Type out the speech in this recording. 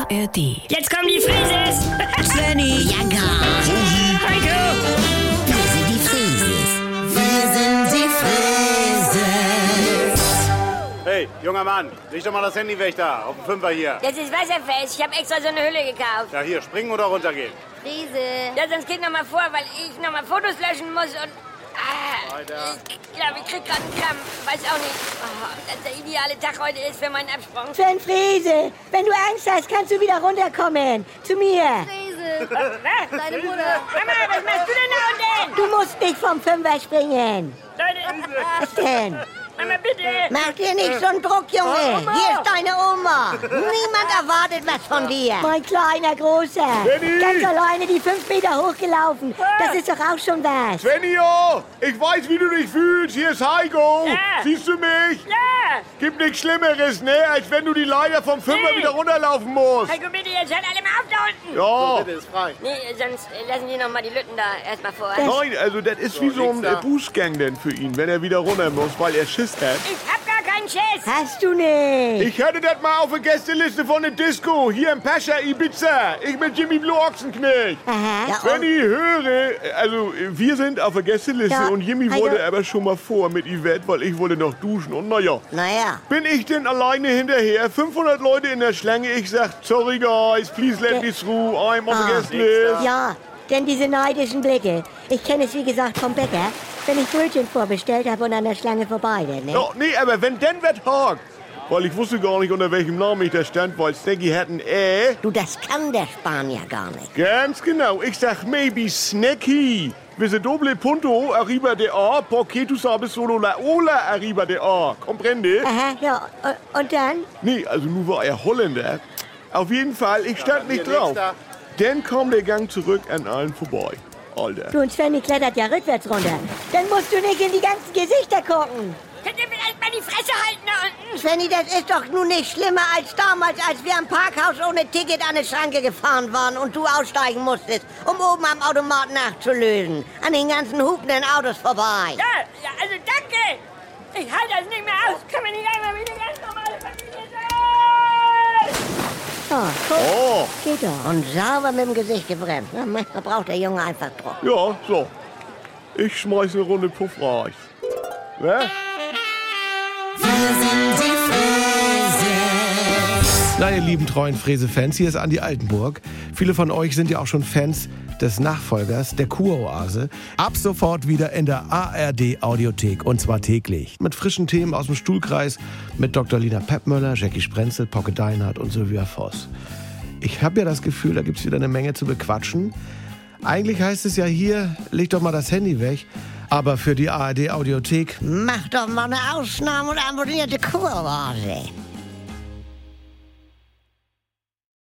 ARD. Jetzt kommen die Frises! Svenny, ja gar. Heiko! Wir sind die Frieses. Wir sind die Frieses. Hey, junger Mann, leg doch mal das Handy weg da, auf dem Fünfer hier. Das ist wasserfest. Ich habe extra so eine Hülle gekauft. Ja, hier, springen oder runtergehen. Friese. Ja, sonst geht noch mal vor, weil ich noch mal Fotos löschen muss und... Weiter. Ich glaube, ich krieg gerade einen Krampf. Weiß auch nicht, dass der ideale Tag heute ist für meinen Absprung. Sven Friese, wenn du Angst hast, kannst du wieder runterkommen. Zu mir. Friese. Deine Mutter. Mama, was machst du denn da unten? Du musst nicht vom Fünfer springen. Leute, Was denn? Mama, bitte. Mach dir nicht so einen Druck, Junge. Oma. Hier ist deine Oma. Niemand erwartet was von dir. Mein kleiner Großer. Svenny! Ganz alleine die 5 Meter hochgelaufen. Das ist doch auch schon was. Svenjo, ich weiß, wie du dich fühlst. Hier ist Heiko. Ja. Siehst du mich? Ja. Gibt nichts Schlimmeres, ne? Als wenn du die Leiter vom Fünfer Nee. wieder runterlaufen musst. Heiko, bitte, jetzt hört alle mal auf da unten. Ja. Bitte, ist frei. Nee, sonst lassen die noch mal die Lütten da erstmal vor. Nein, also das ist wie so ein links da. Bußgang denn für ihn, wenn er wieder runter muss, weil er Schiss hat. Ich hab gar keinen Schiss. Hast du nicht. Ich hatte das mal auf der Gästeliste von der Disco, hier im Pascha Ibiza. Ich mit Jimmy Blue Ochsenknecht. Aha. Ja, Wenn ich höre, also wir sind auf der Gästeliste Ja, und Jimmy Heiko. wollte aber schon mal vor mit Yvette, weil ich wollte noch duschen und naja. Naja. Bin ich denn alleine hinterher? 500 Leute in der Schlange. Ich sag, sorry guys, please let me through. I'm on the guest list. Ja, denn diese neidischen Blicke. Ich kenne es, wie gesagt, vom Bäcker. Wenn ich Brötchen vorbestellt habe und an der Schlange vorbei bin, ne? Ja, nee, aber wenn denn wird hakt. Weil ich wusste gar nicht, unter welchem Namen ich da stand, weil Snacky hat ein Du, das kann der Spanier gar nicht. Ganz genau. Ich sag, maybe Snacky. Vise doble punto arriba de A, porque tu sabes solo la ola arriba de A. Comprende? Aha, ja. Und dann? Nee, also nur war er Holländer. Auf jeden Fall, ich stand nicht hier drauf. nächster. Dann kam der Gang zurück an allen vorbei. Alter. Du und Svenny klettert ja rückwärts runter. Dann musst du nicht in die ganzen Gesichter gucken. Könnt ihr vielleicht mal die Fresse halten da unten? Svenny, das ist doch nun nicht schlimmer als damals, als wir am Parkhaus ohne Ticket an eine Schranke gefahren waren und du aussteigen musstest, um oben am Automaten nachzulösen. An den ganzen hupenden Autos vorbei. Ja, also danke. Ich halte das nicht mehr aus. Können wir nicht einmal wie eine ganz normale Familie sein? Oh, guck, Oh, geht doch. Und sauber mit dem Gesicht gebremst. Na, manchmal braucht der Junge einfach Druck. ja, so. Ich schmeiß eine Runde Puff rein. Ja? Na, ihr lieben treuen Fräse-Fans, hier ist Andi Altenburg. Viele von euch sind ja auch schon Fans des Nachfolgers, der Kuroase. Ab sofort wieder in der ARD-Audiothek und zwar täglich. Mit frischen Themen aus dem Stuhlkreis, mit Dr. Lina Peppmöller, Jackie Sprenzel, Pocke Deinhardt und Sylvia Voss. Ich habe ja das Gefühl, da gibt's wieder eine Menge zu bequatschen. Eigentlich heißt es ja hier, leg doch mal das Handy weg. Aber für die ARD-Audiothek Mach doch mal eine Ausnahme und abonnierte Kuroase.